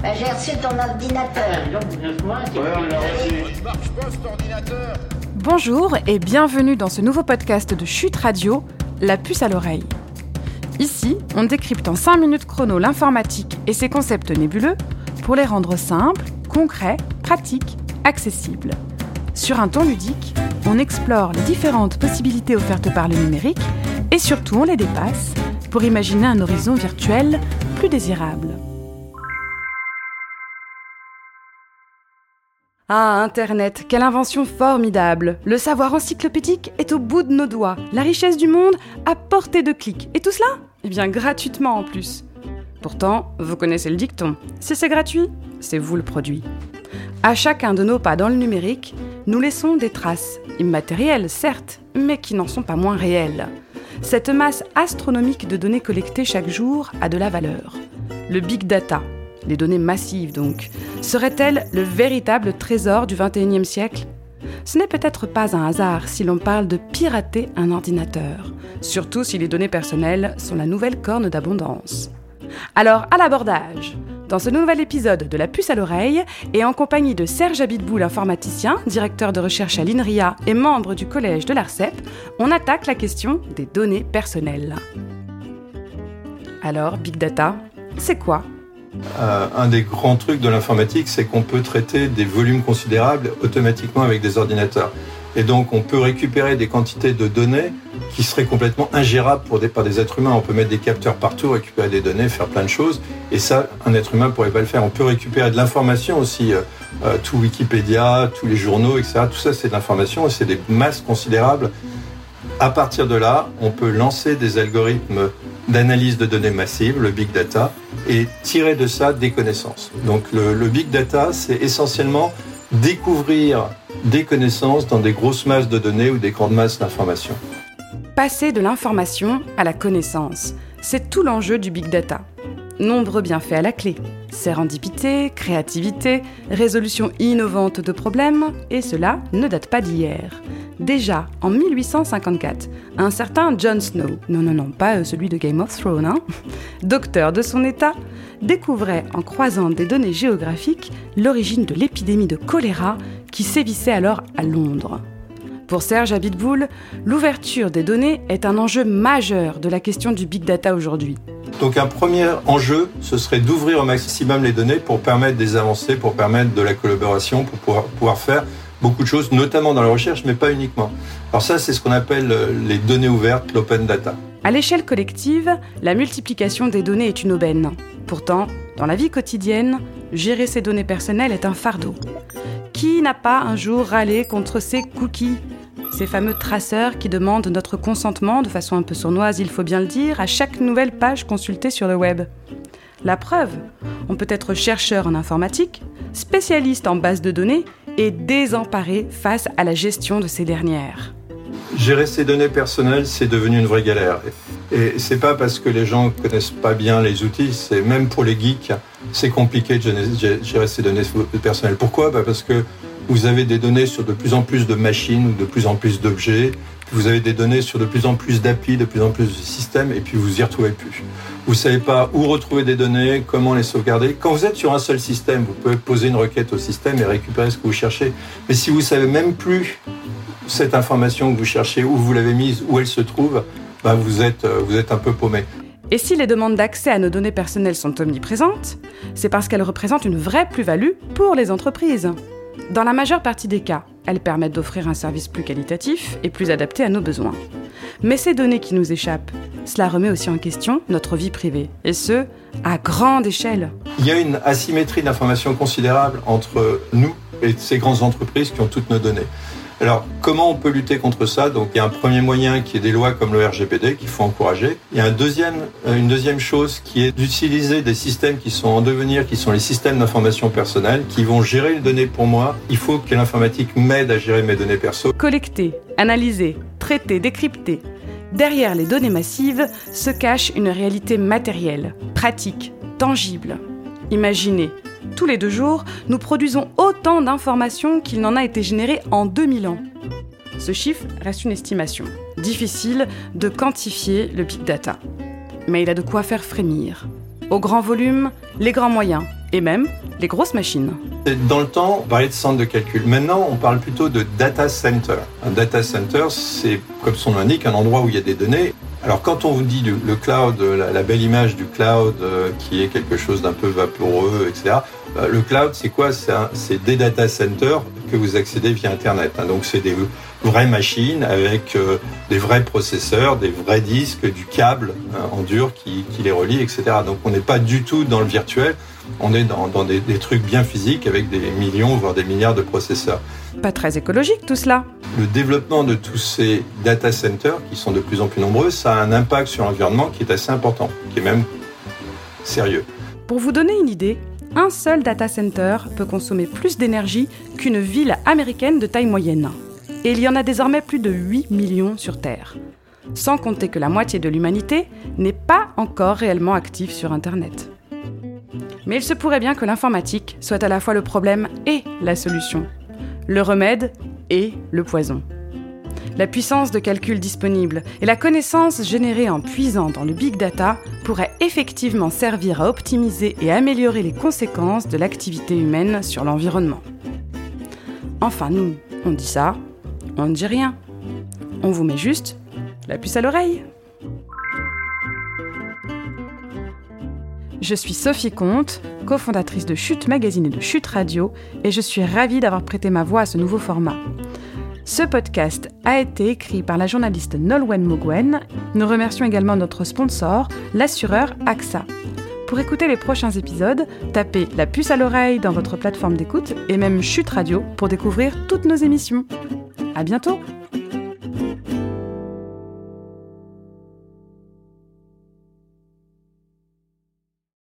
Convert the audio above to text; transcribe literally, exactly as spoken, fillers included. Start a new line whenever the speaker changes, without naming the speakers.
Bah, j'ai reçu ton ordinateur.
Ouais, on l'a reçu. Il marche pas cet ordinateur.
Bonjour et bienvenue dans ce nouveau podcast de Chute Radio, La puce à l'oreille. Ici, on décrypte en cinq minutes chrono l'informatique et ses concepts nébuleux pour les rendre simples, concrets, pratiques, accessibles. Sur un ton ludique, on explore les différentes possibilités offertes par le numérique et surtout on les dépasse pour imaginer un horizon virtuel plus désirable. Ah, Internet, quelle invention formidable! Le savoir encyclopédique est au bout de nos doigts, la richesse du monde à portée de clic. Et tout cela? Eh bien, gratuitement en plus. Pourtant, vous connaissez le dicton, si c'est gratuit, c'est vous le produit. À chacun de nos pas dans le numérique, nous laissons des traces, immatérielles certes, mais qui n'en sont pas moins réelles. Cette masse astronomique de données collectées chaque jour a de la valeur. Le big data, les données massives donc, serait-elle le véritable trésor du vingt et unième siècle ? Ce n'est peut-être pas un hasard si l'on parle de pirater un ordinateur, surtout si les données personnelles sont la nouvelle corne d'abondance. Alors, à l'abordage, dans ce nouvel épisode de La puce à l'oreille, et en compagnie de Serge Abitboul, informaticien, directeur de recherche à l'INRIA et membre du collège de l'ARCEP, on attaque la question des données personnelles. Alors, Big Data, c'est quoi ?
Euh, un des grands trucs de l'informatique, c'est qu'on peut traiter des volumes considérables automatiquement avec des ordinateurs. Et donc, on peut récupérer des quantités de données qui seraient complètement ingérables pour des, par des êtres humains. On peut mettre des capteurs partout, récupérer des données, faire plein de choses. Et ça, un être humain ne pourrait pas le faire. On peut récupérer de l'information aussi. Euh, euh, tout Wikipédia, tous les journaux, et cetera. Tout ça, c'est de l'information et c'est des masses considérables. À partir de là, on peut lancer des algorithmes d'analyse de données massives, le big data, et tirer de ça des connaissances. Donc le, le big data, c'est essentiellement découvrir des connaissances dans des grosses masses de données ou des grandes masses d'informations.
Passer de l'information à la connaissance, c'est tout l'enjeu du big data. Nombreux bienfaits à la clé. Sérendipité, créativité, résolution innovante de problèmes, et cela ne date pas d'hier. Déjà, en mille huit cent cinquante-quatre, un certain Jon Snow, non non non, pas celui de Game of Thrones, hein, docteur de son état, découvrait en croisant des données géographiques l'origine de l'épidémie de choléra qui sévissait alors à Londres. Pour Serge Abitboul, l'ouverture des données est un enjeu majeur de la question du big data aujourd'hui.
Donc un premier enjeu, ce serait d'ouvrir au maximum les données pour permettre des avancées, pour permettre de la collaboration, pour pouvoir, pouvoir faire beaucoup de choses, notamment dans la recherche, mais pas uniquement. Alors ça, c'est ce qu'on appelle les données ouvertes, l'open data.
À l'échelle collective, la multiplication des données est une aubaine. Pourtant, dans la vie quotidienne, gérer ses données personnelles est un fardeau. Qui n'a pas un jour râlé contre ces cookies ? Ces fameux traceurs qui demandent notre consentement, de façon un peu sournoise, il faut bien le dire, à chaque nouvelle page consultée sur le web. La preuve, on peut être chercheur en informatique, spécialiste en base de données et désemparé face à la gestion de ces dernières.
Gérer ses données personnelles, c'est devenu une vraie galère. Et c'est pas parce que les gens connaissent pas bien les outils, c'est même pour les geeks, c'est compliqué de gérer ses données personnelles. Pourquoi ? Bah parce que vous avez des données sur de plus en plus de machines ou de plus en plus d'objets, vous avez des données sur de plus en plus d'applis, de plus en plus de systèmes, et puis vous y retrouvez plus. Vous savez pas où retrouver des données, comment les sauvegarder. Quand vous êtes sur un seul système, vous pouvez poser une requête au système et récupérer ce que vous cherchez. Mais si vous savez même plus cette information que vous cherchez, où vous l'avez mise, où elle se trouve, bah vous êtes, vous êtes un peu paumé.
Et si les demandes d'accès à nos données personnelles sont omniprésentes, c'est parce qu'elles représentent une vraie plus-value pour les entreprises. Dans la majeure partie des cas, elles permettent d'offrir un service plus qualitatif et plus adapté à nos besoins. Mais ces données qui nous échappent, cela remet aussi en question notre vie privée, et ce, à grande échelle.
Il y a une asymétrie d'information considérable entre nous et ces grandes entreprises qui ont toutes nos données. Alors, comment on peut lutter contre ça ? Donc, il y a un premier moyen qui est des lois comme le R G P D qu'il faut encourager. Il y a un deuxième, une deuxième chose qui est d'utiliser des systèmes qui sont en devenir, qui sont les systèmes d'information personnelle, qui vont gérer les données pour moi. Il faut que l'informatique m'aide à gérer mes données perso.
Collecter, analyser, traiter, décrypter. Derrière les données massives se cache une réalité matérielle, pratique, tangible. Imaginez, tous les deux jours, nous produisons autant d'informations qu'il n'en a été généré en deux mille ans. Ce chiffre reste une estimation. Difficile de quantifier le big data. Mais il a de quoi faire frémir. Au grand volume, les grands moyens. et même les grosses machines.
Dans le temps, on parlait de centre de calcul. Maintenant, on parle plutôt de data center. Un data center, c'est, comme son nom l'indique, un endroit où il y a des données. Alors, quand on vous dit le, le cloud, la, la belle image du cloud, euh, qui est quelque chose d'un peu vaporeux, et cetera, euh, le cloud, c'est quoi ? C'est, un, c'est des data centers que vous accédez via Internet. Hein. Donc, c'est des vraies machines avec euh, des vrais processeurs, des vrais disques, du câble hein, en dur qui, qui les relie, et cetera. Donc, on n'est pas du tout dans le virtuel. On est dans, dans des, des trucs bien physiques avec des millions, voire des milliards de processeurs.
Pas très écologique tout cela.
Le développement de tous ces data centers, qui sont de plus en plus nombreux, ça a un impact sur l'environnement qui est assez important, qui est même sérieux.
Pour vous donner une idée, un seul data center peut consommer plus d'énergie qu'une ville américaine de taille moyenne. Et il y en a désormais plus de huit millions sur Terre. Sans compter que la moitié de l'humanité n'est pas encore réellement active sur Internet. Mais il se pourrait bien que l'informatique soit à la fois le problème et la solution. Le remède et le poison. La puissance de calcul disponible et la connaissance générée en puisant dans le big data pourraient effectivement servir à optimiser et améliorer les conséquences de l'activité humaine sur l'environnement. Enfin, nous, on dit ça, on ne dit rien. On vous met juste la puce à l'oreille. Je suis Sophie Comte, cofondatrice de Chute Magazine et de Chute Radio, et je suis ravie d'avoir prêté ma voix à ce nouveau format. Ce podcast a été écrit par la journaliste Nolwenn Mogwen. Nous remercions également notre sponsor, l'assureur A X A. Pour écouter les prochains épisodes, tapez la puce à l'oreille dans votre plateforme d'écoute et même Chute Radio pour découvrir toutes nos émissions. À bientôt!